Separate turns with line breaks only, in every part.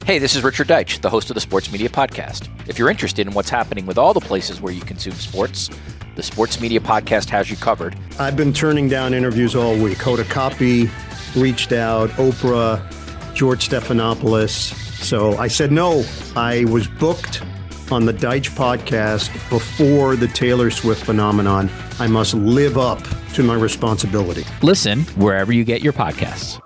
Hey, this is Richard Deitch, the host of the Sports Media Podcast. If you're interested in what's happening with all the places where you consume sports, the Sports Media Podcast has you covered.
I've been turning down interviews all week. Hoda Kotb reached out, Oprah, George Stephanopoulos. So I said no. I was booked on the Deitch podcast before the Taylor Swift phenomenon. I must live up to my responsibility.
Listen wherever you get your podcasts.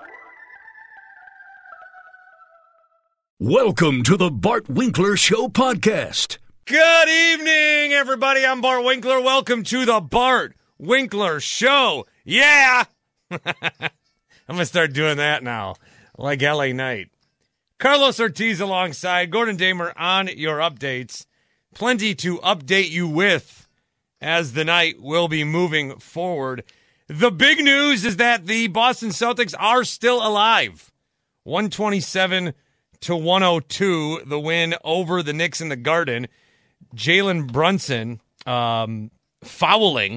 Welcome to the Bart Winkler Show podcast.
Good evening, everybody. I'm Bart Winkler. Welcome to the Bart Winkler Show. Yeah! I'm going to start doing that now, like LA Knight. Carlos Ortiz alongside Gordon Damer on your updates. Plenty to update you with as the night will be moving forward. The big news is that the Boston Celtics are still alive. 127-102, the win over the Knicks in the Garden. Jalen Brunson fouling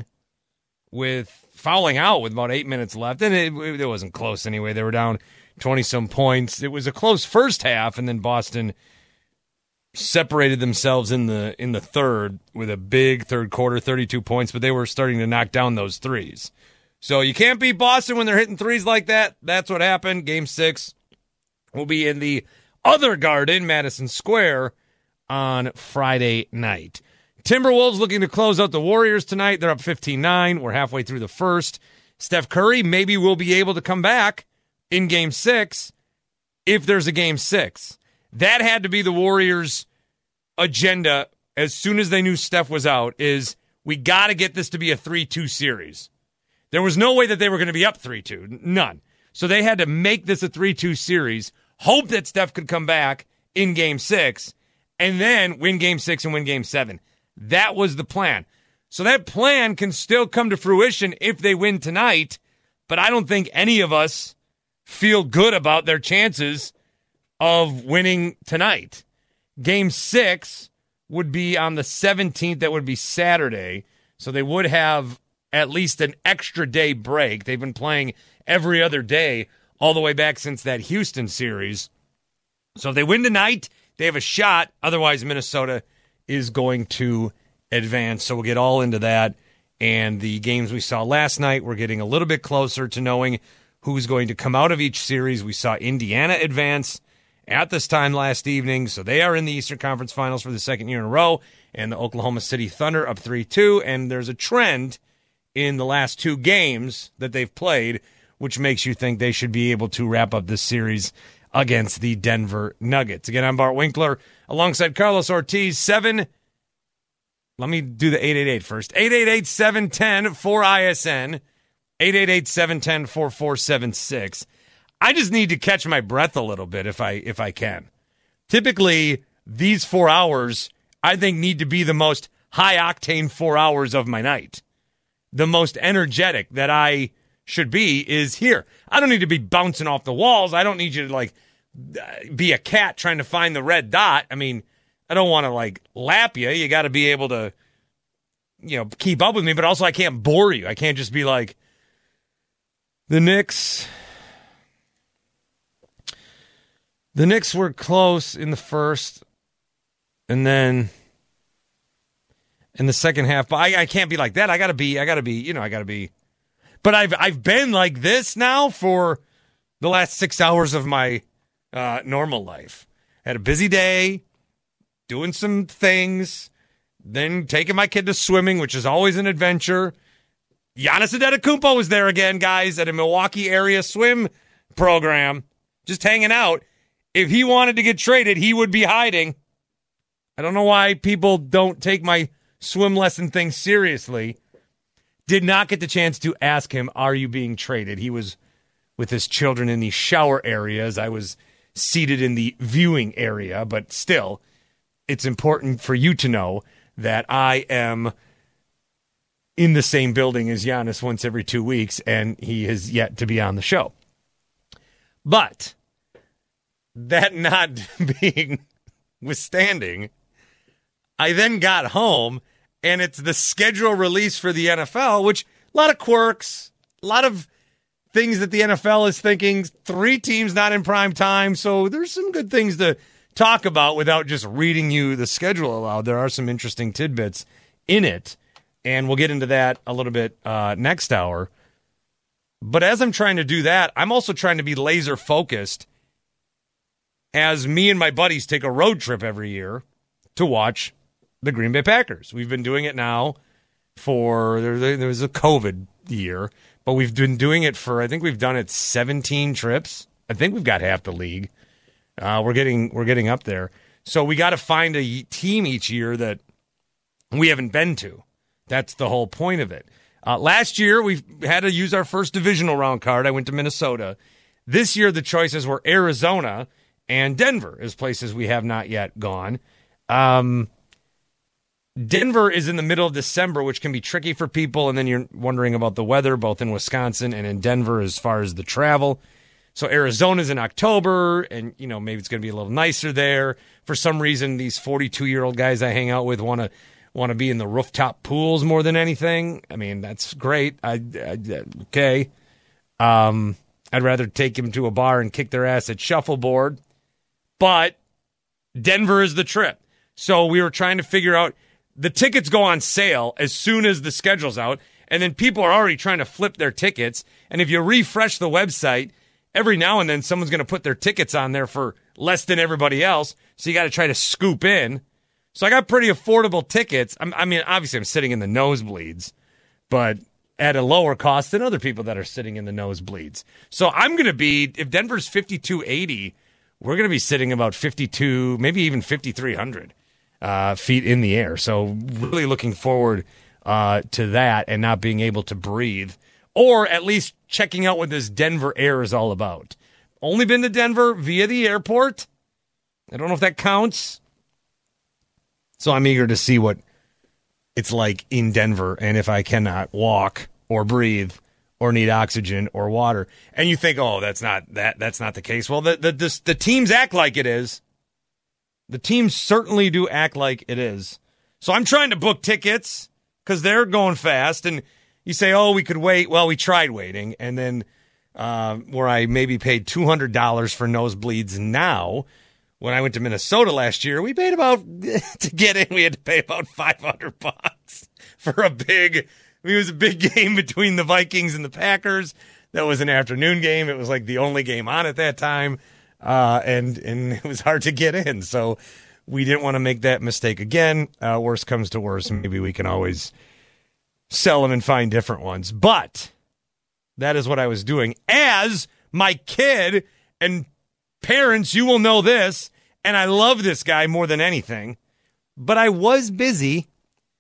out with about 8 minutes left. And it wasn't close anyway. They were down 20-some points. It was a close first half, and then Boston separated themselves in the third with a big third quarter, 32 points, but they were starting to knock down those threes. So you can't beat Boston when they're hitting threes like that. That's what happened. Game 6 will be in the other Garden, Madison Square, on Friday night. Timberwolves looking to close out the Warriors tonight. They're up 15-9. We're halfway through the first. Steph Curry maybe will be able to come back in Game 6 if there's a Game 6. That had to be the Warriors' agenda as soon as they knew Steph was out, is we got to get this to be a 3-2 series. There was no way that they were going to be up 3-2. None. So they had to make this a 3-2 series, hope that Steph could come back in Game 6, and then win Game 6 and win Game 7. That was the plan. So that plan can still come to fruition if they win tonight, but I don't think any of us feel good about their chances of winning tonight. Game 6 would be on the 17th. That would be Saturday. So they would have at least an extra day break. They've been playing every other day all the way back since that Houston series. So if they win tonight, they have a shot. Otherwise, Minnesota is going to advance. So we'll get all into that. And the games we saw last night, we're getting a little bit closer to knowing who's going to come out of each series. We saw Indiana advance at this time last evening. So they are in the Eastern Conference Finals for the second year in a row. And the Oklahoma City Thunder up 3-2. And there's a trend in the last two games that they've played, which makes you think they should be able to wrap up this series against the Denver Nuggets. Again, I'm Bart Winkler alongside Carlos Ortiz. Let me do the 888 first. 888-710-4ISN. 888-710-4476. I just need to catch my breath a little bit if I can. Typically, these 4 hours, I think, need to be the most high-octane 4 hours of my night. The most energetic that I should be is here. I don't need to be bouncing off the walls. I don't need you to, be a cat trying to find the red dot. I mean, I don't want to, lap you. You got to be able to, keep up with me, but also I can't bore you. I can't just be like, the Knicks were close in the first, and then in the second half. But I can't be like that. I gotta be. But I've been like this now for the last 6 hours of my normal life. Had a busy day, doing some things, then taking my kid to swimming, which is always an adventure. Giannis Antetokounmpo was there again, guys, at a Milwaukee area swim program, just hanging out. If he wanted to get traded, he would be hiding. I don't know why people don't take my swim lesson thing seriously. Did not get the chance to ask him, are you being traded? He was with his children in the shower areas. I was seated in the viewing area, but still, it's important for you to know that I am in the same building as Giannis once every 2 weeks, and he has yet to be on the show. But that not being withstanding, I then got home, and it's the schedule release for the NFL, which a lot of quirks, a lot of things that the NFL is thinking. 3 teams not in prime time, so there's some good things to talk about without just reading you the schedule aloud. There are some interesting tidbits in it, and we'll get into that a little bit next hour. But as I'm trying to do that, I'm also trying to be laser focused as me and my buddies take a road trip every year to watch the Green Bay Packers. We've been doing it now for, there was a COVID year, but we've been doing it for, I think we've done it 17 trips. I think we've got half the league. We're getting up there. So we got to find a team each year that we haven't been to. That's the whole point of it. Last year, we had to use our first divisional round card. I went to Minnesota. This year, the choices were Arizona and Denver as places we have not yet gone. Denver is in the middle of December, which can be tricky for people, and then you're wondering about the weather, both in Wisconsin and in Denver as far as the travel. So Arizona's in October, and maybe it's going to be a little nicer there. For some reason, these 42-year-old guys I hang out with want to be in the rooftop pools more than anything. I mean, that's great. Okay. I'd rather take them to a bar and kick their ass at shuffleboard. But Denver is the trip. So we were trying to figure out, the tickets go on sale as soon as the schedule's out, and then people are already trying to flip their tickets. And if you refresh the website, every now and then someone's going to put their tickets on there for less than everybody else. So you got to try to scoop in. So I got pretty affordable tickets. I mean, obviously I'm sitting in the nosebleeds, but at a lower cost than other people that are sitting in the nosebleeds. So I'm going to be, if Denver's 5,280, we're going to be sitting about 52, maybe even 5,300 feet in the air. So really looking forward to that and not being able to breathe, or at least checking out what this Denver air is all about. Only been to Denver via the airport. I don't know if that counts. So I'm eager to see what it's like in Denver and if I cannot walk or breathe or need oxygen or water. And you think, oh, that's not the case. Well, the teams act like it is. The teams certainly do act like it is. So I'm trying to book tickets because they're going fast. And you say, oh, we could wait. Well, we tried waiting. And then where I maybe paid $200 for nosebleeds now, when I went to Minnesota last year, we paid about, to get in, we had to pay about $500 for it was a big game between the Vikings and the Packers. That was an afternoon game. It was like the only game on at that time. And it was hard to get in. So we didn't want to make that mistake again. Worst comes to worst. Maybe we can always sell them and find different ones. But that is what I was doing. As my kid and parents, you will know this, and I love this guy more than anything, but I was busy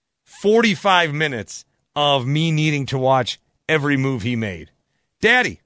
45 minutes of me needing to watch every move he made. Daddy.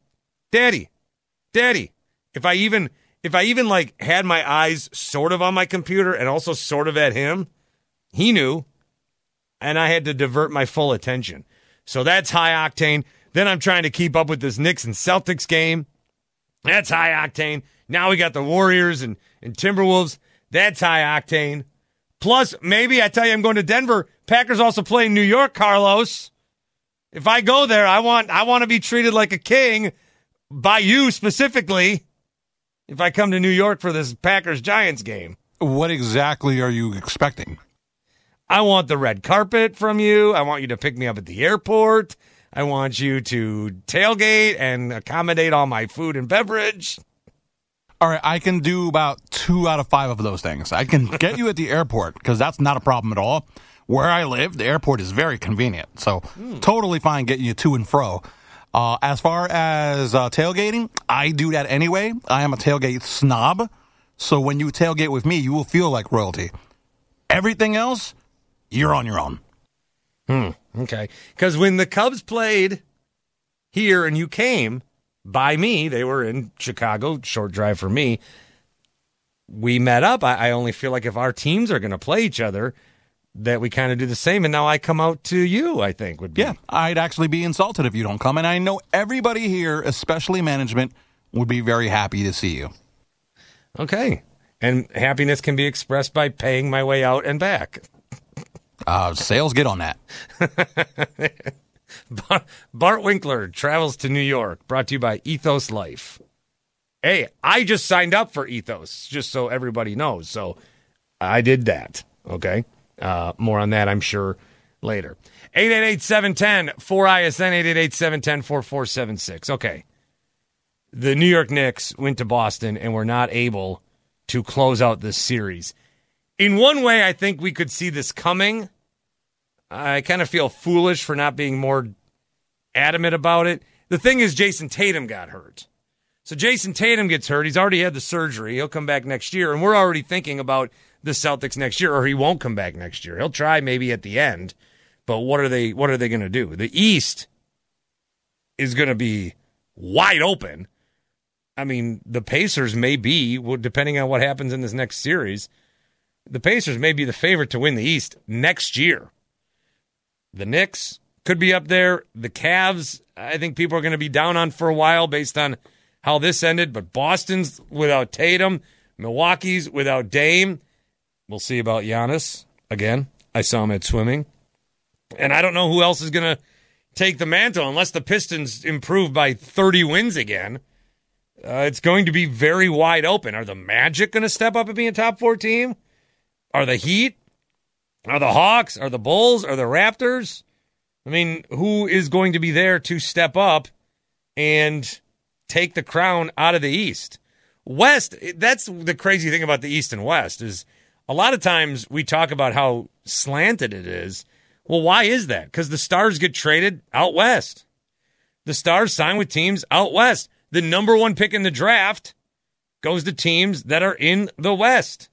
If I even like had my eyes sort of on my computer and also sort of at him, he knew, and I had to divert my full attention. So that's high octane. Then I'm trying to keep up with this Knicks and Celtics game. That's high octane. Now we got the Warriors and Timberwolves. That's high octane. Plus, maybe I tell you I'm going to Denver. Packers also play in New York, Carlos. If I go there, I want to be treated like a king by you specifically if I come to New York for this Packers-Giants game.
What exactly are you expecting?
I want the red carpet from you. I want you to pick me up at the airport. I want you to tailgate and accommodate all my food and beverage.
All right, I can do about 2 out of 5 of those things. I can get you at the airport because that's not a problem at all. Where I live, the airport is very convenient, so totally fine getting you to and fro. As far as tailgating, I do that anyway. I am a tailgate snob, so when you tailgate with me, you will feel like royalty. Everything else, you're on your own.
Okay, because when the Cubs played here and you came by me, they were in Chicago, short drive for me. We met up. I only feel like if our teams are going to play each other, that we kind of do the same. And now I come out to you, I think would be.
Yeah, I'd actually be insulted if you don't come. And I know everybody here, especially management, would be very happy to see you.
Okay. And happiness can be expressed by paying my way out and back.
Sales get on that.
Bart Winkler travels to New York, brought to you by Ethos Life. Hey, I just signed up for Ethos, just so everybody knows. So I did that, okay? More on that, I'm sure, later. 888-710-4ISN, 888-710-4476. Okay. The New York Knicks went to Boston and were not able to close out this series. In one way, I think we could see this coming. I kind of feel foolish for not being more adamant about it. The thing is, Jason Tatum got hurt. So Jason Tatum gets hurt. He's already had the surgery. He'll come back next year. And we're already thinking about the Celtics next year, or he won't come back next year. He'll try maybe at the end. But what are they going to do? The East is going to be wide open. I mean, the Pacers may be, depending on what happens in this next series, the Pacers may be the favorite to win the East next year. The Knicks could be up there. The Cavs, I think people are going to be down on for a while based on how this ended. But Boston's without Tatum. Milwaukee's without Dame. We'll see about Giannis. Again, I saw him at swimming. And I don't know who else is going to take the mantle unless the Pistons improve by 30 wins again. It's going to be very wide open. Are the Magic going to step up and be a top 4 team? Are the Heat? Are the Hawks? Are the Bulls? Are the Raptors? I mean, who is going to be there to step up and take the crown out of the East? West, that's the crazy thing about the East and West, is a lot of times we talk about how slanted it is. Well, why is that? Because the stars get traded out west. The stars sign with teams out west. The number 1 pick in the draft goes to teams that are in the West.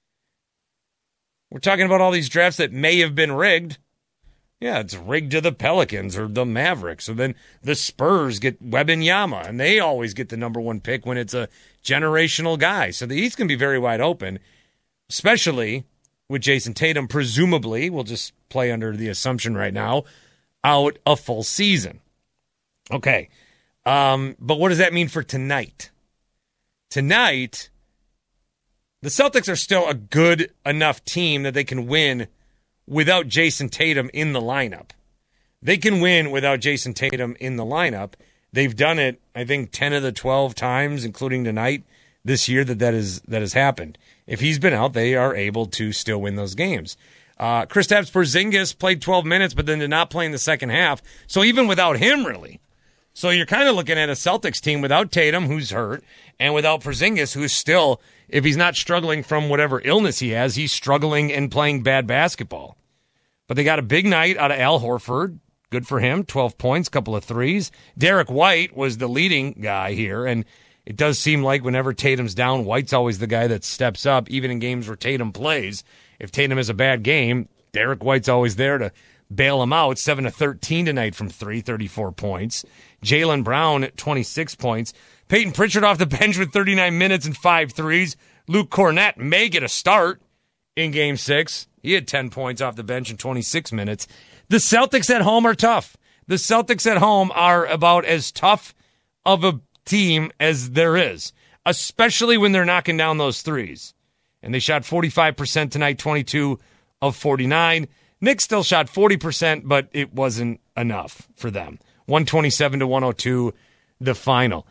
We're talking about all these drafts that may have been rigged. Yeah, it's rigged to the Pelicans or the Mavericks. So then the Spurs get Wembanyama, and they always get the number 1 pick when it's a generational guy. So the East can be very wide open, especially with Jason Tatum, presumably, we'll just play under the assumption right now, out a full season. Okay. But what does that mean for tonight? Tonight, the Celtics are still a good enough team that they can win without Jason Tatum in the lineup. They can win without Jason Tatum in the lineup. They've done it, I think, 10 of the 12 times, including tonight, this year that has happened. If he's been out, they are able to still win those games. Kristaps Porzingis played 12 minutes, but then did not play in the second half. So even without him, really. So you're kind of looking at a Celtics team without Tatum, who's hurt, and without Porzingis, who's still, if he's not struggling from whatever illness he has, he's struggling and playing bad basketball. But they got a big night out of Al Horford. Good for him. 12 points, couple of threes. Derek White was the leading guy here, and it does seem like whenever Tatum's down, White's always the guy that steps up, even in games where Tatum plays. If Tatum has a bad game, Derek White's always there to bail him out. 7 of 13 tonight from 3, 34 points. Jaylen Brown at 26 points. Peyton Pritchard off the bench with 39 minutes and 5 threes. Luke Cornett may get a start in Game 6. He had 10 points off the bench in 26 minutes. The Celtics at home are tough. The Celtics at home are about as tough of a team as there is, especially when they're knocking down those threes. And they shot 45% tonight, 22 of 49. Knicks still shot 40%, but it wasn't enough for them. 127-102, the final.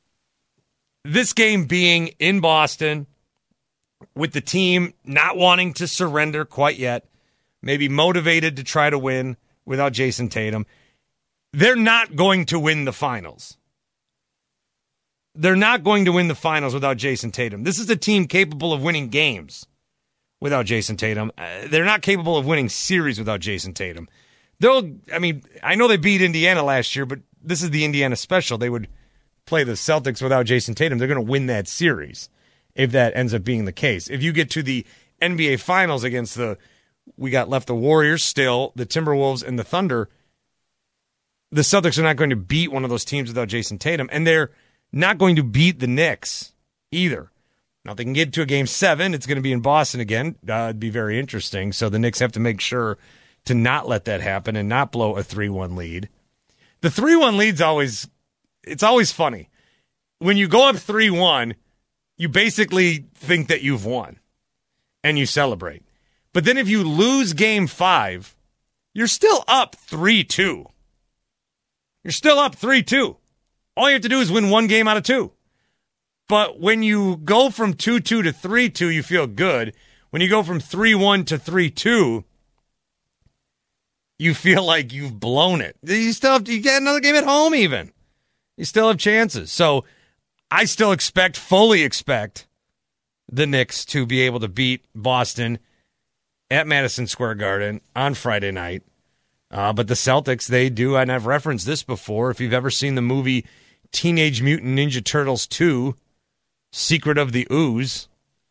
This game being in Boston, with the team not wanting to surrender quite yet, maybe motivated to try to win without Jason Tatum, they're not going to win the finals. They're not going to win the finals without Jason Tatum. This is a team capable of winning games without Jason Tatum. They're not capable of winning series without Jason Tatum. I know they beat Indiana last year, but this is the Indiana special. They would play the Celtics without Jason Tatum. They're going to win that series if that ends up being the case. If you get to the NBA Finals against we got left the Warriors still, the Timberwolves, and the Thunder, the Celtics are not going to beat one of those teams without Jason Tatum, and they're not going to beat the Knicks either. Now, if they can get to a Game 7, it's going to be in Boston again. It'd be very interesting. So the Knicks have to make sure to not let that happen and not blow a 3-1 lead. The 3-1 lead's always funny. When you go up 3-1, you basically think that you've won, and you celebrate. But then if you lose Game 5, you're still up 3-2. You're still up 3-2. All you have to do is win one game out of 2. But when you go from 2-2 to 3-2, you feel good. When you go from 3-1 to 3-2, you feel like you've blown it. You get another game at home even. You still have chances. So I still fully expect the Knicks to be able to beat Boston at Madison Square Garden on Friday night. But the Celtics, they do, and I've referenced this before, if you've ever seen the movie Teenage Mutant Ninja Turtles 2, Secret of the Ooze.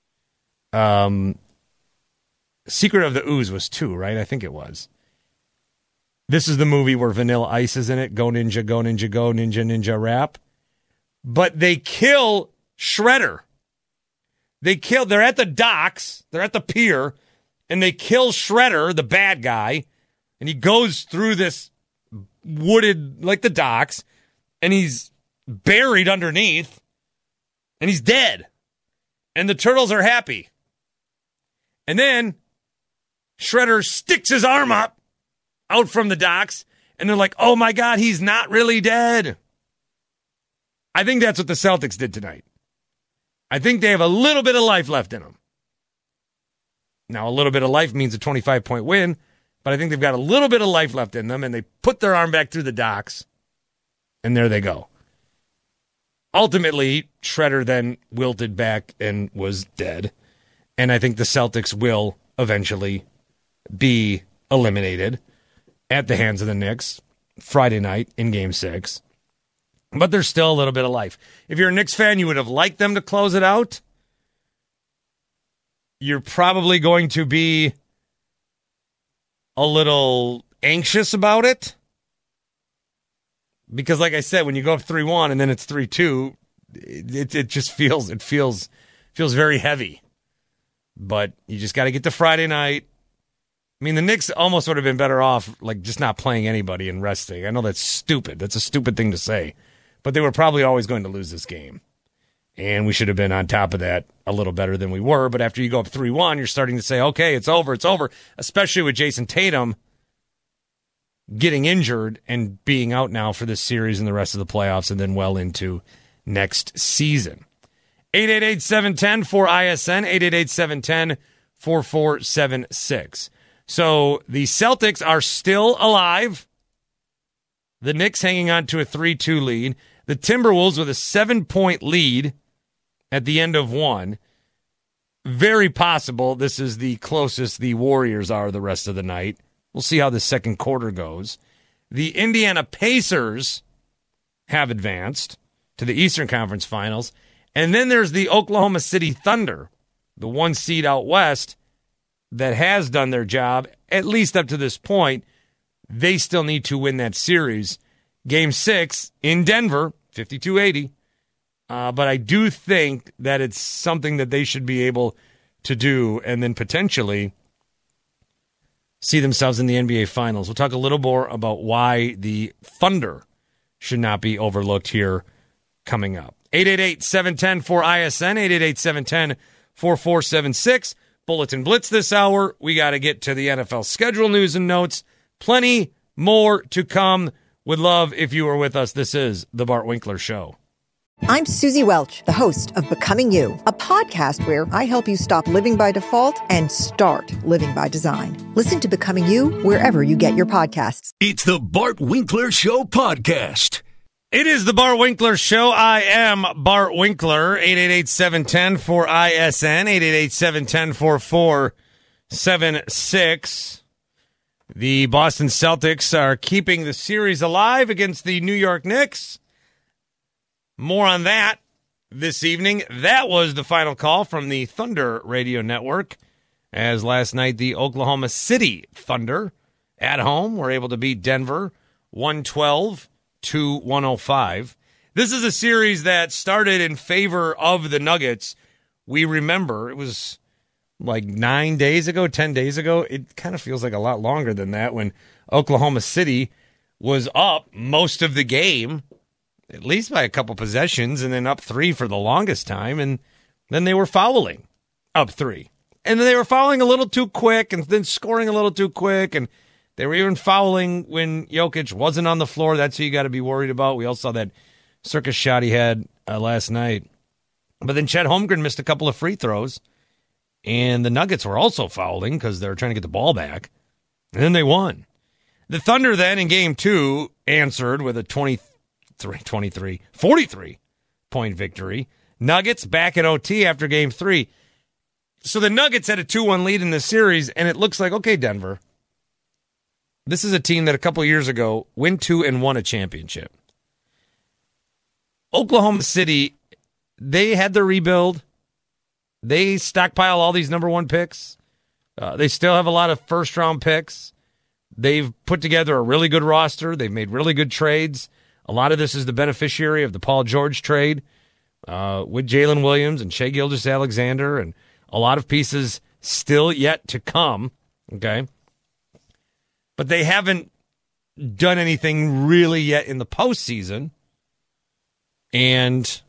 Secret of the Ooze was 2, right? I think it was. This is the movie where Vanilla Ice is in it. Go Ninja, go Ninja, go Ninja, Ninja Rap. But they kill Shredder. They're at the docks, they're at the pier, and they kill Shredder, the bad guy, and he goes through this wooded, like the docks, and he's buried underneath, and he's dead. And the turtles are happy. And then Shredder sticks his arm up out from the docks, and they're like, oh my God, he's not really dead. I think that's what the Celtics did tonight. I think they have a little bit of life left in them. Now, a little bit of life means a 25-point win, but I think they've got a little bit of life left in them, and they put their arm back through the docks, and there they go. Ultimately, Shredder then wilted back and was dead, and I think the Celtics will eventually be eliminated at the hands of the Knicks Friday night in Game 6. But there's still a little bit of life. If you're a Knicks fan, you would have liked them to close it out. You're probably going to be a little anxious about it. Because like I said, when you go up 3-1 and then it's 3-2, it just feels very heavy. But you just got to get to Friday night. I mean, the Knicks almost would have been better off like just not playing anybody and resting. I know that's stupid. That's a stupid thing to say. But they were probably always going to lose this game. And we should have been on top of that a little better than we were. But after you go up 3-1, you're starting to say, okay, it's over. Especially with Jason Tatum getting injured and being out now for this series and the rest of the playoffs and then into next season. 888-710-4ISN, 888-710-4476. So the Celtics are still alive. The Knicks hanging on to a 3-2 lead. The Timberwolves with a 7-point lead at the end of one. Very possible this is the closest the Warriors are the rest of the night. We'll see how the second quarter goes. The Indiana Pacers have advanced to the Eastern Conference Finals. And then there's the Oklahoma City Thunder, the 1 seed out west, that has done their job, at least up to this point. They still need to win that series. Game 6 in Denver, 52-80. But I do think that it's something that they should be able to do and then potentially see themselves in the NBA Finals. We'll talk a little more about why the Thunder should not be overlooked here coming up. 888-710-4ISN, 888-710-4476. Bulletin Blitz this hour. We got to get to the NFL schedule news and notes. Plenty more to come. Would love if you were with us. This is The Bart Winkler Show.
I'm Susie Welch, the host of Becoming You, a podcast where I help you stop living by default and start living by design. Listen to Becoming You wherever you get your podcasts.
It's The Bart Winkler Show podcast.
It is The Bart Winkler Show. I am Bart Winkler. 888-710-4ISN, 888-710-4476. The Boston Celtics are keeping the series alive against the New York Knicks. More on that this evening. That was the final call from the Thunder Radio Network, as last night the Oklahoma City Thunder at home were able to beat Denver 112-105. This is a series that started in favor of the Nuggets. We remember it was like 10 days ago. It kind of feels like a lot longer than that, when Oklahoma City was up most of the game, at least by a couple possessions, and then up 3 for the longest time, and then they were fouling up 3. And then they were fouling a little too quick and then scoring a little too quick, and they were even fouling when Jokic wasn't on the floor. That's who you got to be worried about. We all saw that circus shot he had last night. But then Chet Holmgren missed a couple of free throws, and the Nuggets were also fouling because they were trying to get the ball back, and then they won. The Thunder then in Game 2 answered with a 43-point victory. Nuggets back at OT after Game 3. So the Nuggets had a 2-1 lead in the series, and it looks like, okay, Denver, this is a team that a couple years ago went to and won a championship. Oklahoma City, they had their rebuild. They stockpile all these number 1 picks. They still have a lot of first-round picks. They've put together a really good roster. They've made really good trades. A lot of this is the beneficiary of the Paul George trade with Jalen Williams and Shai Gilgeous-Alexander, and a lot of pieces still yet to come, okay? But they haven't done anything really yet in the postseason, and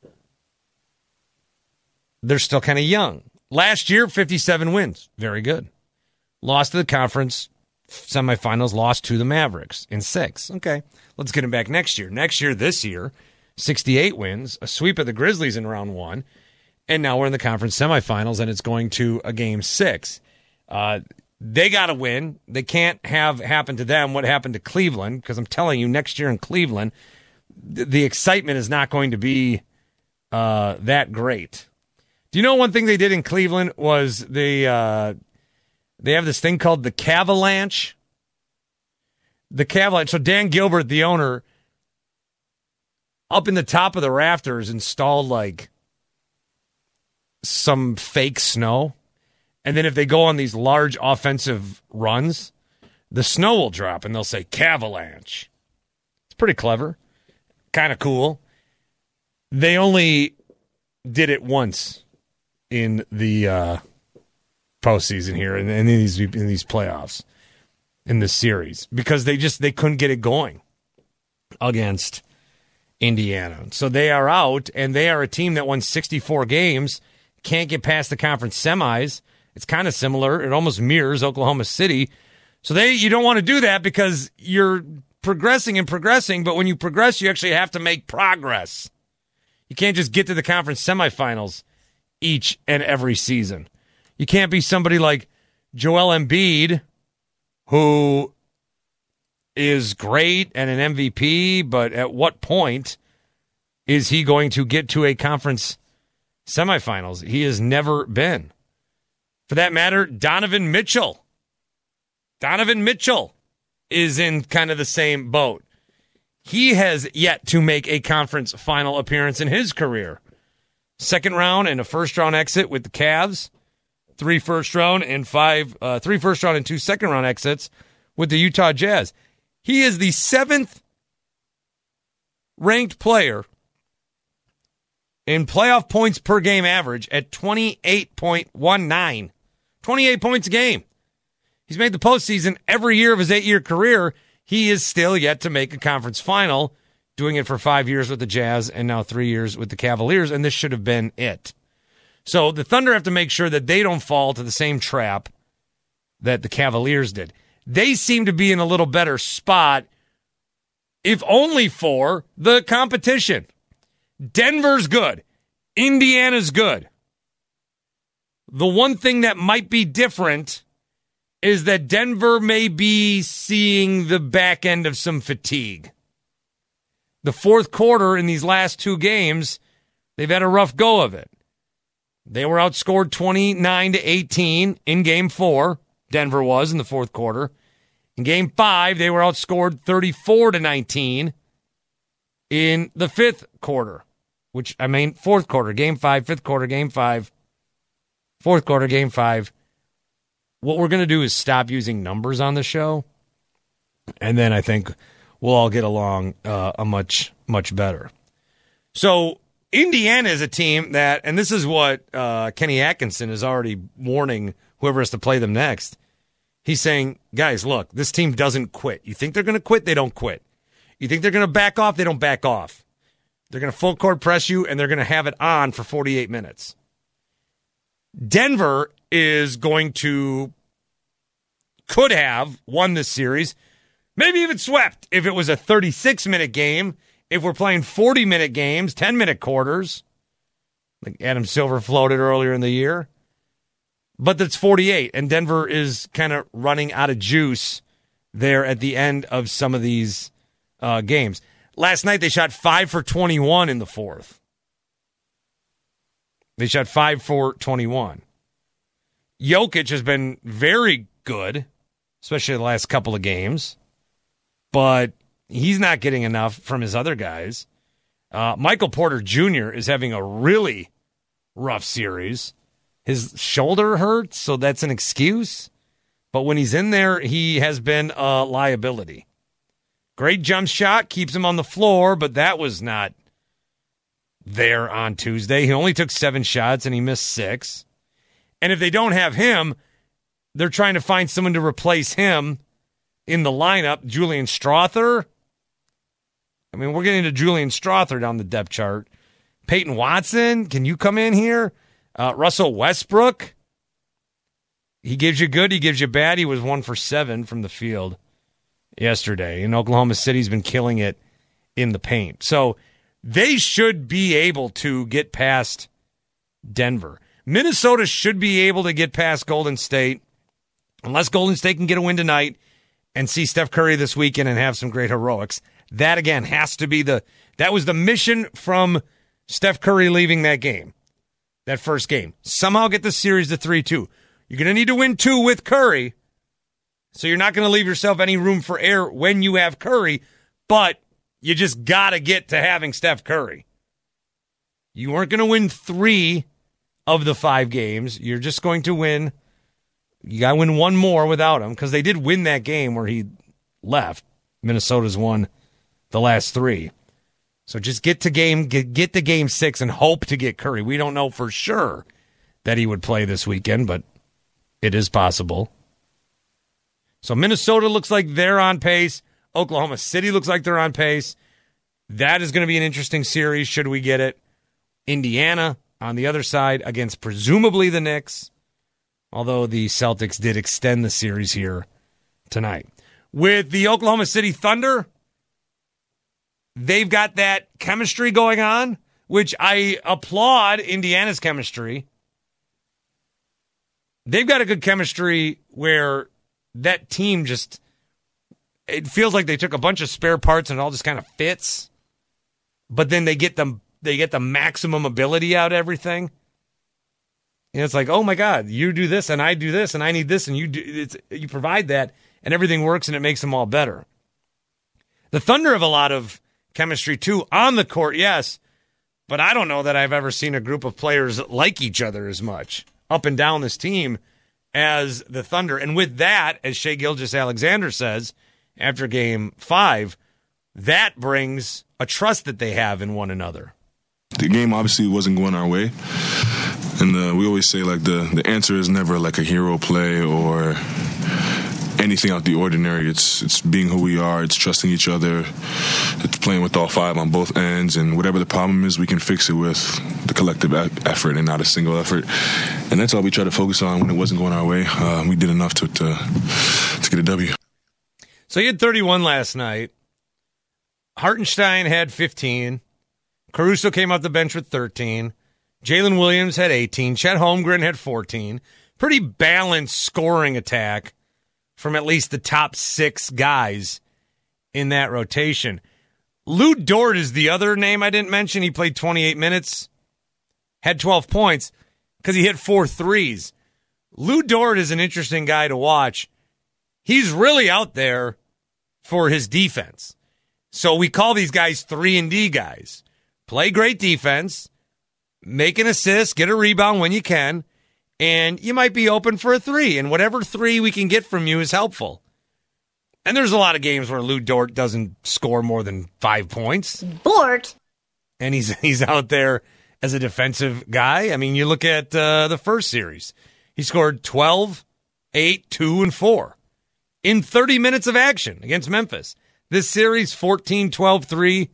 they're still kind of young. Last year, 57 wins. Very good. Lost to the conference semifinals, lost to the Mavericks in 6. Okay, let's get them back next year. This year, 68 wins, a sweep of the Grizzlies in round 1, and now we're in the conference semifinals, and it's going to a Game 6. They got to win. They can't have happen to them what happened to Cleveland, because I'm telling you, next year in Cleveland, the excitement is not going to be that great. Do you know one thing they did in Cleveland was they have this thing called the Cavalanche? The Cavalanche. So Dan Gilbert, the owner, up in the top of the rafters installed like some fake snow. And then if they go on these large offensive runs, the snow will drop and they'll say Cavalanche. It's pretty clever. Kind of cool. They only did it once in the postseason here and in these playoffs, in this series, because they couldn't get it going against Indiana. So they are out, and they are a team that won 64 games, can't get past the conference semis. It's kind of similar. It almost mirrors Oklahoma City. So you don't want to do that because you're progressing, but when you progress, you actually have to make progress. You can't just get to the conference semifinals each and every season. You can't be somebody like Joel Embiid, who is great and an MVP, but at what point is he going to get to a conference semifinals? He has never been. For that matter, Donovan Mitchell. Donovan Mitchell is in kind of the same boat. He has yet to make a conference final appearance in his career. Second round and a first-round exit with the Cavs. 3 first-round and 2 second-round exits with the Utah Jazz. He is the 7th ranked player in playoff points per game average at 28.19. 28 points a game. He's made the postseason every year of his 8-year career. He is still yet to make a conference final, doing it for 5 years with the Jazz and now 3 years with the Cavaliers, and this should have been it. So the Thunder have to make sure that they don't fall to the same trap that the Cavaliers did. They seem to be in a little better spot, if only for the competition. Denver's good. Indiana's good. The one thing that might be different is that Denver may be seeing the back end of some fatigue. The fourth quarter in these last 2 games, they've had a rough go of it. They were outscored 29-18 in Game 4. Denver was in the fourth quarter. In Game 5, they were outscored 34-19 in the fifth quarter. Fourth quarter, Game 5, fifth quarter, Game 5, fourth quarter, Game 5. What we're going to do is stop using numbers on the show, and then I think we'll all get along a much, much better. So Indiana is a team that, and this is what Kenny Atkinson is already warning whoever has to play them next. He's saying, guys, look, this team doesn't quit. You think they're going to quit? They don't quit. You think they're going to back off? They don't back off. They're going to full court press you, and they're going to have it on for 48 minutes. Denver is going to, could have won this series, maybe even swept if it was a 36-minute game, if we're playing 40-minute games, 10-minute quarters. Like Adam Silver floated earlier in the year. But that's 48, and Denver is kind of running out of juice there at the end of some of these games. Last night they shot 5 for 21 in the fourth. They shot 5 for 21. Jokic has been very good, especially the last couple of games, but he's not getting enough from his other guys. Michael Porter Jr. is having a really rough series. His shoulder hurts, so that's an excuse. But when he's in there, he has been a liability. Great jump shot, keeps him on the floor, but that was not there on Tuesday. He only took 7 shots, and he missed 6. And if they don't have him, they're trying to find someone to replace him in the lineup. Julian Strawther. I mean, we're getting to Julian Strawther down the depth chart. Peyton Watson, can you come in here? Russell Westbrook. He gives you good, he gives you bad. He was 1 for 7 from the field yesterday. And Oklahoma City's been killing it in the paint. So they should be able to get past Denver. Minnesota should be able to get past Golden State, unless Golden State can get a win tonight and see Steph Curry this weekend and have some great heroics. That, again, has to be that was the mission from Steph Curry leaving that game, that first game. Somehow get the series to 3-2. You're going to need to win 2 with Curry, so you're not going to leave yourself any room for error when you have Curry, but you just got to get to having Steph Curry. You weren't going to win 3 of the 5 games. You're just going to win. You got to win 1 more without him, because they did win that game where he left. Minnesota's won the last 3. So just get to game 6 and hope to get Curry. We don't know for sure that he would play this weekend, but it is possible. So Minnesota looks like they're on pace. Oklahoma City looks like they're on pace. That is going to be an interesting series, should we get it. Indiana on the other side against presumably the Knicks, although the Celtics did extend the series here tonight. With the Oklahoma City Thunder, they've got that chemistry going on, which I applaud Indiana's chemistry. They've got a good chemistry where that team just, it feels like they took a bunch of spare parts and it all just kind of fits. But then they get the maximum ability out of everything. And it's like, oh my God, you do this and I do this and I need this and you provide that and everything works and it makes them all better. The Thunder have a lot of chemistry too on the court, yes, but I don't know that I've ever seen a group of players like each other as much up and down this team as the Thunder. And with that, as Shai Gilgeous-Alexander says after Game 5, that brings a trust that they have in one another.
The game obviously wasn't going our way. And we always say, like, the answer is never like a hero play or anything out the ordinary. It's being who we are. It's trusting each other. It's playing with all 5 on both ends. And whatever the problem is, we can fix it with the collective effort and not a single effort. And that's all we try to focus on when it wasn't going our way. We did enough to get a W.
So he had 31 last night. Hartenstein had 15. Caruso came off the bench with 13. Jalen Williams had 18. Chet Holmgren had 14. Pretty balanced scoring attack from at least the top 6 guys in that rotation. Lou Dort is the other name I didn't mention. He played 28 minutes, had 12 points because he hit 4 threes. Lou Dort is an interesting guy to watch. He's really out there for his defense. So we call these guys 3-and-D guys. Play great defense, make an assist, get a rebound when you can, and you might be open for a 3. And whatever 3 we can get from you is helpful. And there's a lot of games where Lou Dort doesn't score more than 5 points.
Dort.
And he's out there as a defensive guy. I mean, you look at the first series. He scored 12, 8, 2, and 4 in 30 minutes of action against Memphis. This series, 14, 12, 3,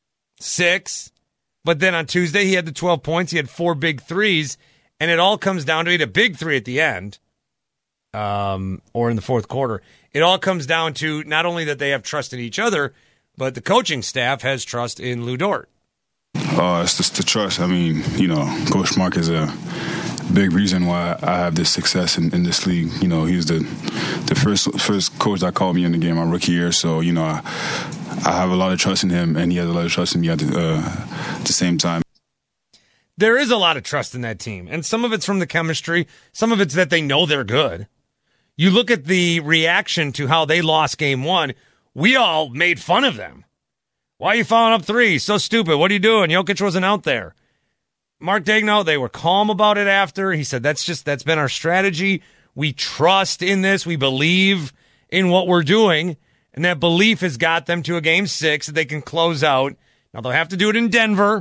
6. But then on Tuesday, he had the 12 points. He had 4 big threes. And it all comes down to, he had a big 3 at the end, or in the fourth quarter. It all comes down to not only that they have trust in each other, but the coaching staff has trust in Lou Dort.
It's just the trust. I mean, Coach Mark is a big reason why I have this success in this league. He was the first coach that called me in the game my rookie year. So, I have a lot of trust in him, and he has a lot of trust in me at the same time.
There is a lot of trust in that team, and some of it's from the chemistry. Some of it's that they know they're good. You look at the reaction to how they lost game one. We all made fun of them. Why are you following up 3? So stupid. What are you doing? Jokic wasn't out there. Mark Daigneault, they were calm about it after. He said, that's been our strategy. We trust in this. We believe in what we're doing. And that belief has got them to a game 6 that they can close out. Now, they'll have to do it in Denver.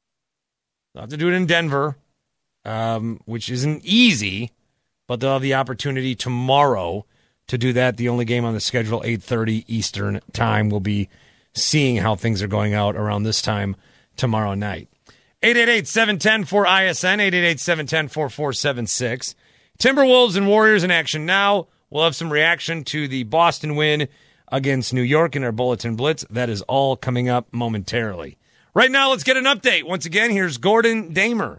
Which isn't easy, but they'll have the opportunity tomorrow to do that. The only game on the schedule, 8:30 Eastern time. We'll be seeing how things are going out around this time tomorrow night. 888-710-4ISN, 888-710-4476. Timberwolves and Warriors in action now. We'll have some reaction to the Boston win against New York in our Bulletin Blitz. That is all coming up momentarily. Right now, let's get an update. Once again, here's Gordon Damer.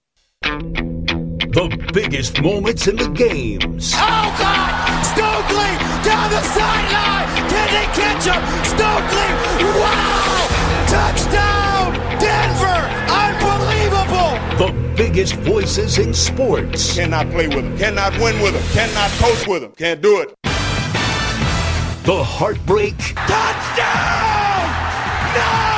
The biggest moments in the games.
Oh, God! Stokely down the sideline! Can they catch him? Stokely! Wow! Touchdown! Denver! Unbelievable!
The biggest voices in sports.
Cannot play with him. Cannot win with him. Cannot coach with him. Can't do it.
The heartbreak.
Touchdown! No!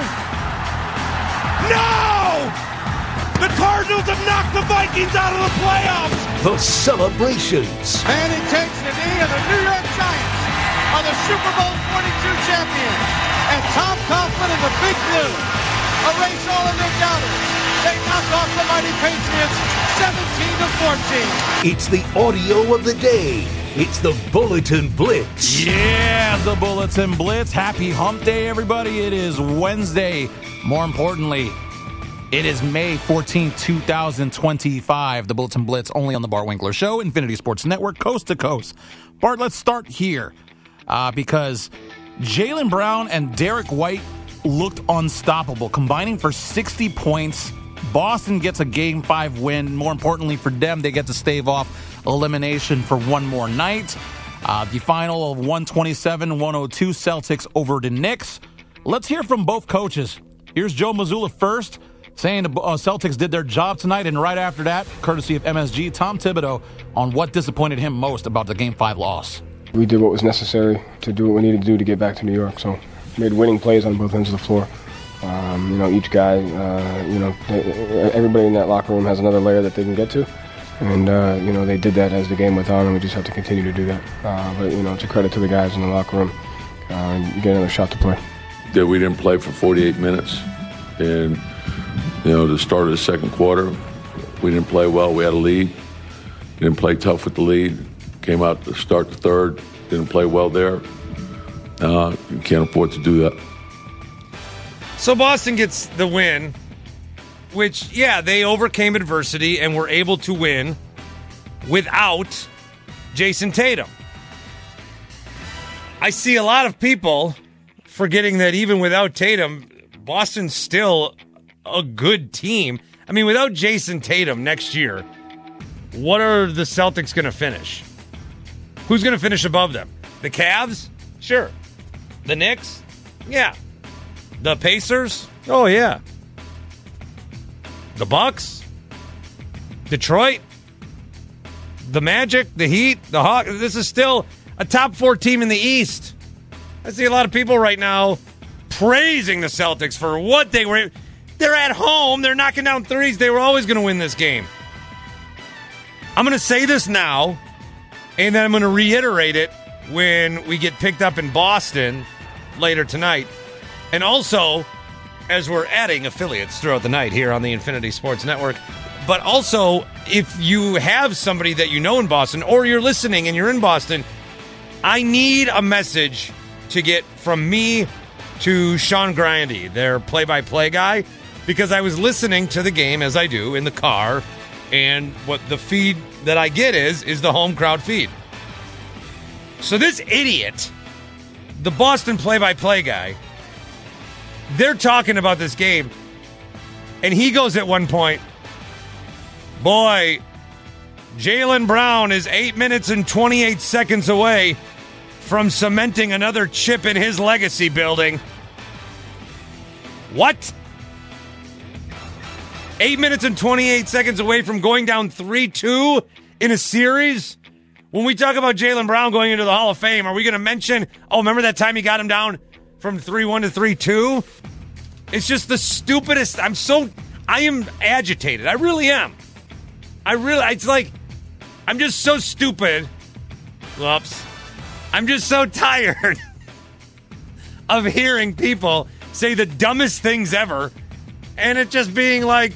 No! The Cardinals have knocked the Vikings out of the playoffs!
The celebrations.
And he takes the knee, and the New York Giants are the Super Bowl 42 champions. And Tom Coughlin and the Big Blue erase all of their doubters. They knock off the mighty Patriots 17-14.
It's the audio of the day. It's the Bulletin Blitz.
Yeah, the Bulletin Blitz. Happy Hump Day, everybody. It is Wednesday. More importantly, it is May 14th, 2025. The Bulletin Blitz only on the Bart Winkler Show, Infinity Sports Network, coast to coast. Bart, let's start here because Jaylen Brown and Derek White looked unstoppable, combining for 60 points. Boston gets a Game 5 win. More importantly for them, they get to stave off elimination for one more night. The final of 127-102, Celtics over the Knicks. Let's hear from both coaches. Here's Joe Mazzulla first, saying the Celtics did their job tonight, and right after that, courtesy of MSG, Tom Thibodeau on what disappointed him most about the Game 5 loss.
We did what was necessary to do what we needed to do to get back to New York, so made winning plays on both ends of the floor. Each guy, everybody in that locker room has another layer that they can get to. And, they did that as the game went on, and we just have to continue to do that. But it's a credit to the guys in the locker room. You get another shot to play.
That we didn't play for 48 minutes. And, the start of the second quarter, we didn't play well. We had a lead. Didn't play tough with the lead. Came out to start the third. Didn't play well there. You can't afford to do that.
So Boston gets the win, which, they overcame adversity and were able to win without Jason Tatum. I see a lot of people forgetting that even without Tatum, Boston's still a good team. I mean, without Jason Tatum next year, what are the Celtics going to finish? Who's going to finish above them? The Cavs? Sure. The Knicks? Yeah. The Pacers? Oh, yeah. The Bucks? Detroit? The Magic? The Heat? The Hawks? This is still a top 4 team in the East. I see a lot of people right now praising the Celtics for what they were. They're at home. They're knocking down threes. They were always going to win this game. I'm going to say this now, and then I'm going to reiterate it when we get picked up in Boston later tonight. And also, as we're adding affiliates throughout the night here on the Infinity Sports Network. But also, if you have somebody that you know in Boston, or you're listening and you're in Boston, I need a message to get from me to Sean Grandy, their play-by-play guy, because I was listening to the game, as I do, in the car, and what the feed that I get is the home crowd feed. So this idiot, the Boston play-by-play guy, they're talking about this game. And he goes at one point, boy, Jaylen Brown is 8 minutes and 28 seconds away from cementing another chip in his legacy building. What? 8 minutes and 28 seconds away from going down 3-2 in a series? When we talk about Jaylen Brown going into the Hall of Fame, are we going to mention, remember that time he got him down from 3-1 to 3-2? It's just the stupidest. I am agitated. I really am. It's like, I'm just so stupid. Whoops. I'm just so tired of hearing people say the dumbest things ever, and it just being like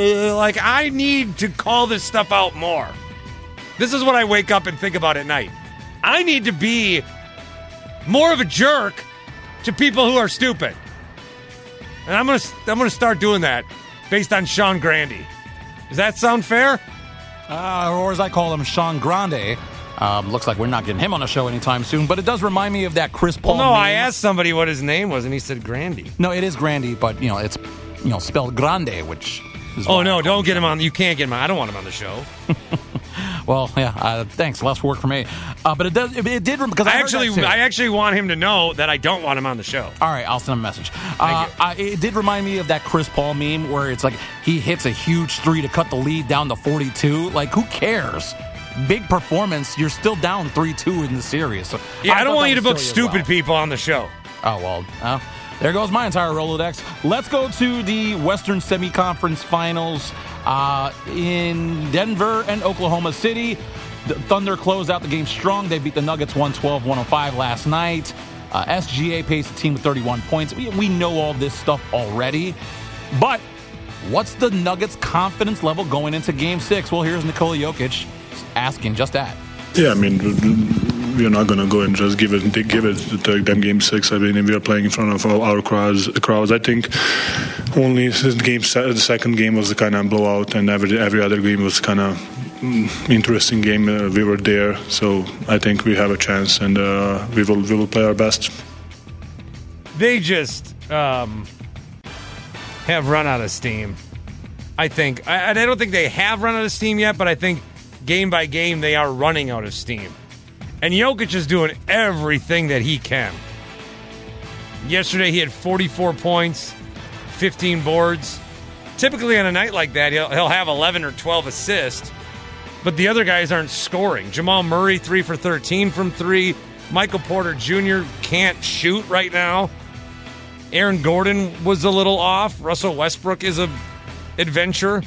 I need to call this stuff out more. This is what I wake up and think about at night. I need to be more of a jerk to people who are stupid. And I'm gonna start doing that based on Sean Grande. Does that sound fair?
Or as I call him, Sean Grande. Looks like we're not getting him on the show anytime soon, but it does remind me of that Chris Paul
Well, no,
meme.
I asked somebody what his name was, and he said Grande.
No, it is Grande, but, it's spelled Grande, which is...
Oh, no, don't get him on. You can't get him on. I don't want him on the show.
Well, yeah, thanks. Less work for me. But it did, because I
actually want him to know that I don't want him on the show.
All right, I'll send him a message.
Thank you.
It did remind me of that Chris Paul meme where it's like he hits a huge three to cut the lead down to 42. Like, who cares? Big performance. You're still down 3-2 in the series. So
yeah, I don't want you to book stupid people on the show.
Oh, well, there goes my entire Rolodex. Let's go to the Western Semi-Conference Finals in Denver and Oklahoma City. The Thunder closed out the game strong. They beat the Nuggets 112-105 last night. SGA paced the team with 31 points. We know all this stuff already. But what's the Nuggets' confidence level going into Game 6? Well, here's Nikola Jokic asking just that.
Yeah, I mean, we're not going to go and just give it them Game 6. I mean, we are playing in front of our crowds. I think only the second game was the kind of blowout, and every other game was kind of interesting game. We were there, so I think we have a chance, and we will play our best.
They just have run out of steam, I think. I don't think they have run out of steam yet, but I think game by game they are running out of steam. And Jokic is doing everything that he can. Yesterday he had 44 points, 15 boards. Typically on a night like that, he'll have 11 or 12 assists, but the other guys aren't scoring. Jamal Murray, 3 for 13 from 3. Michael Porter Jr. can't shoot right now. Aaron Gordon was a little off. Russell Westbrook is an adventure.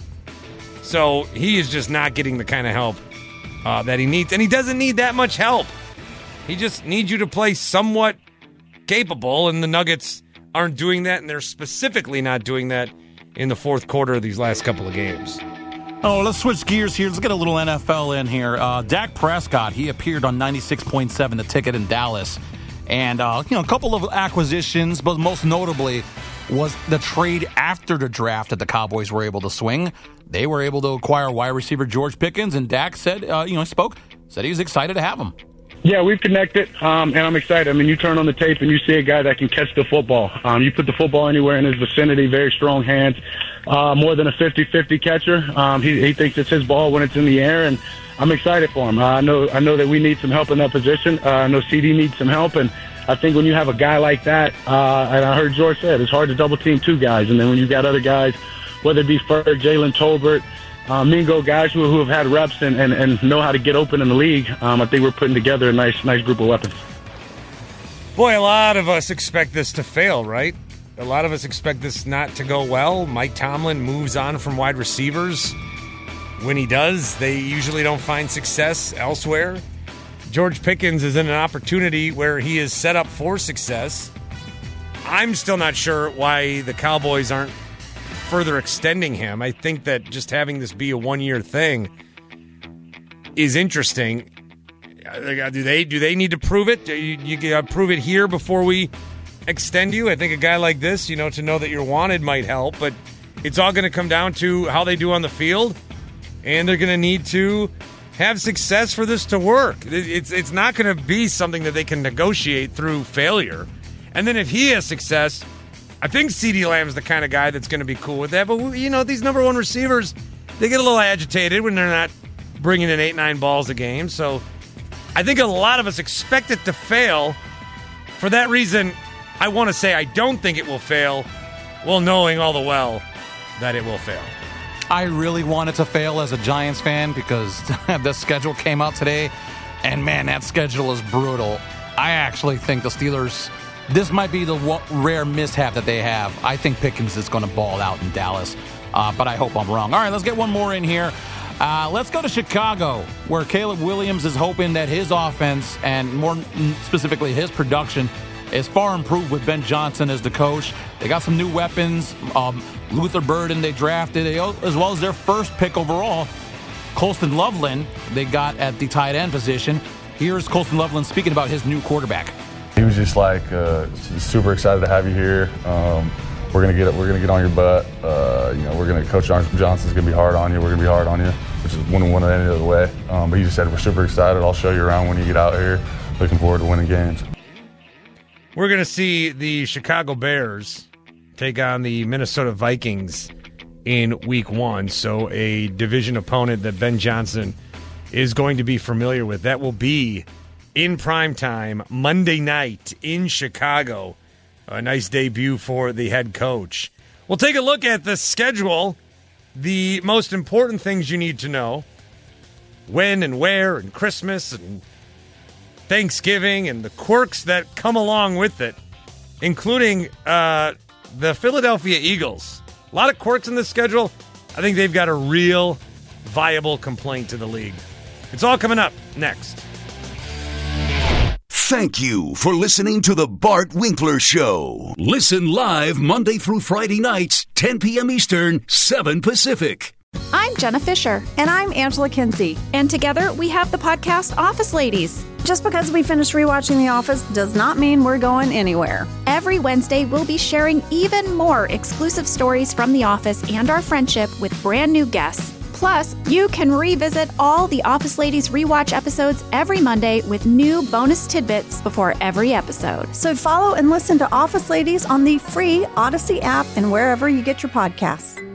So he is just not getting the kind of help that he needs. And he doesn't need that much help. He just needs you to play somewhat capable, and the Nuggets aren't doing that, and they're specifically not doing that in the fourth quarter of these last couple of games.
Oh, let's switch gears here. Let's get a little NFL in here. Dak Prescott, he appeared on 96.7 The Ticket in Dallas. And, a couple of acquisitions, but most notably was the trade after the draft that the Cowboys were able to swing. They were able to acquire wide receiver George Pickens, and Dak said, said he was excited to have him.
Yeah, we've connected, and I'm excited. I mean, you turn on the tape and you see a guy that can catch the football. You put the football anywhere in his vicinity, very strong hands, more than a 50-50 catcher. He thinks it's his ball when it's in the air, and I'm excited for him. I know that we need some help in that position. I know CD needs some help, and I think when you have a guy like that, and I heard George say it's hard to double team two guys, and then when you've got other guys, whether it be Ferg, Jalen Tolbert, Mingo, guys who have had reps and know how to get open in the league, I think we're putting together a nice group of weapons.
Boy, a lot of us expect this to fail, right? A lot of us expect this not to go well. Mike Tomlin moves on from wide receivers. When he does, they usually don't find success elsewhere. George Pickens is in an opportunity where he is set up for success. I'm still not sure why the Cowboys aren't further extending him. I think that just having this be a one-year thing is interesting. Do they need to prove it? You got to prove it here before we extend you? I think a guy like this, to know that you're wanted might help, but it's all going to come down to how they do on the field, and they're going to need to have success for this to work. It's not going to be something that they can negotiate through failure. And then if he has success, I think CeeDee Lamb's the kind of guy that's going to be cool with that. But, these number one receivers, they get a little agitated when they're not bringing in 8-9 balls a game. So I think a lot of us expect it to fail. For that reason, I want to say I don't think it will fail, while knowing all the well that it will fail.
I really want it to fail as a Giants fan because the schedule came out today, and man, that schedule is brutal. I actually think the Steelers, this might be the rare mishap that they have. I think Pickens is going to ball out in Dallas, but I hope I'm wrong. All right, let's get one more in here. Let's go to Chicago, where Caleb Williams is hoping that his offense, and more specifically his production, is far improved with Ben Johnson as the coach. They got some new weapons. Luther Burden they drafted, as well as their first pick overall, Colston Loveland, they got at the tight end position. Here's Colston Loveland speaking about his new quarterback.
He was just like super excited to have you here. We're gonna get on your butt. Coach Johnson's gonna be hard on you. We're gonna be hard on you, which is wouldn't want it any other way. But he just said we're super excited. I'll show you around when you get out here. Looking forward to winning games.
We're gonna see the Chicago Bears take on the Minnesota Vikings in Week 1. So a division opponent that Ben Johnson is going to be familiar with. That will be in primetime Monday night in Chicago. A nice debut for the head coach. We'll take a look at the schedule, the most important things you need to know, when and where, and Christmas and Thanksgiving, and the quirks that come along with it, including the Philadelphia Eagles. A lot of quirks in this schedule. I think they've got a real viable complaint to the league. It's all coming up next.
Thank you for listening to the Bart Winkler Show. Listen live Monday through Friday nights, 10 p.m. Eastern, 7 Pacific.
I'm Jenna Fisher. And I'm Angela Kinsey. And together we have the podcast Office Ladies.
Just because we finished rewatching The Office does not mean we're going anywhere.
Every Wednesday, we'll be sharing even more exclusive stories from The Office and our friendship with brand new guests. Plus, you can revisit all the Office Ladies rewatch episodes every Monday with new bonus tidbits before every episode.
So follow and listen to Office Ladies on the free Odyssey app and wherever you get your podcasts.